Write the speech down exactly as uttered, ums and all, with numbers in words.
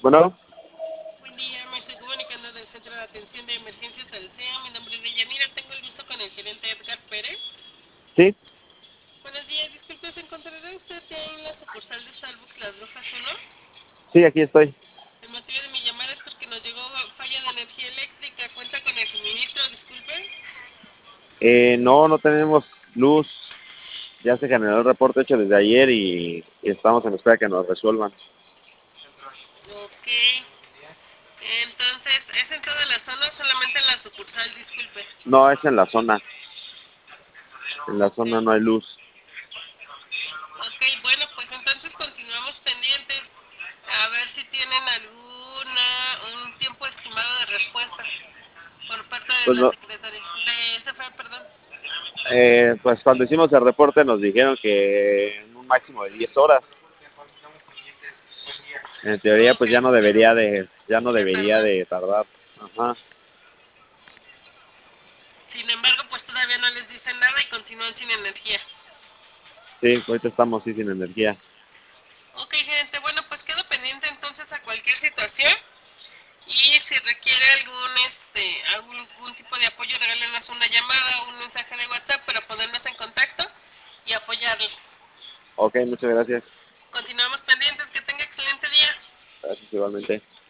Bueno, Buen día, me estoy comunicando del Centro de Atención de Emergencias Alsea. Mi nombre es Deyanira, tengo el gusto con el gerente Edgar Pérez. sí, Buenos días, disculpe, ¿se encontrará usted ya en la sucursal de Starbucks Las Brujas uno? sí, aquí estoy. El motivo de mi llamada es porque nos llegó falla de energía eléctrica. ¿Cuenta con el suministro? Disculpe. Eh, no, no tenemos luz. Ya se generó el reporte hecho desde ayer y, y estamos en espera que nos resuelvan. Ok. Entonces, ¿es en toda la zona o solamente en la sucursal? Disculpe. No, es en la zona. En la Ok. zona no hay luz. Ok, bueno, pues entonces continuamos pendientes a ver si tienen alguna un tiempo estimado de respuesta por parte de Pues la no, secretaria de S F E, perdón. eh, pues cuando hicimos el reporte nos dijeron que en un máximo de diez horas. En teoría, Ok, pues ya no debería de, ya no de debería tardar. de tardar. Ajá. Sin embargo, pues todavía no les dicen nada y continúan sin energía. Sí, ahorita estamos sí sin energía. Ok, gente, bueno, pues quedo pendiente entonces a cualquier situación y si requiere algún este algún tipo de apoyo, regálenos una llamada o un mensaje de WhatsApp para ponernos en contacto y apoyarle. Ok, muchas gracias. Continuamos pendientes, que tenga excelente día. Gracias igualmente.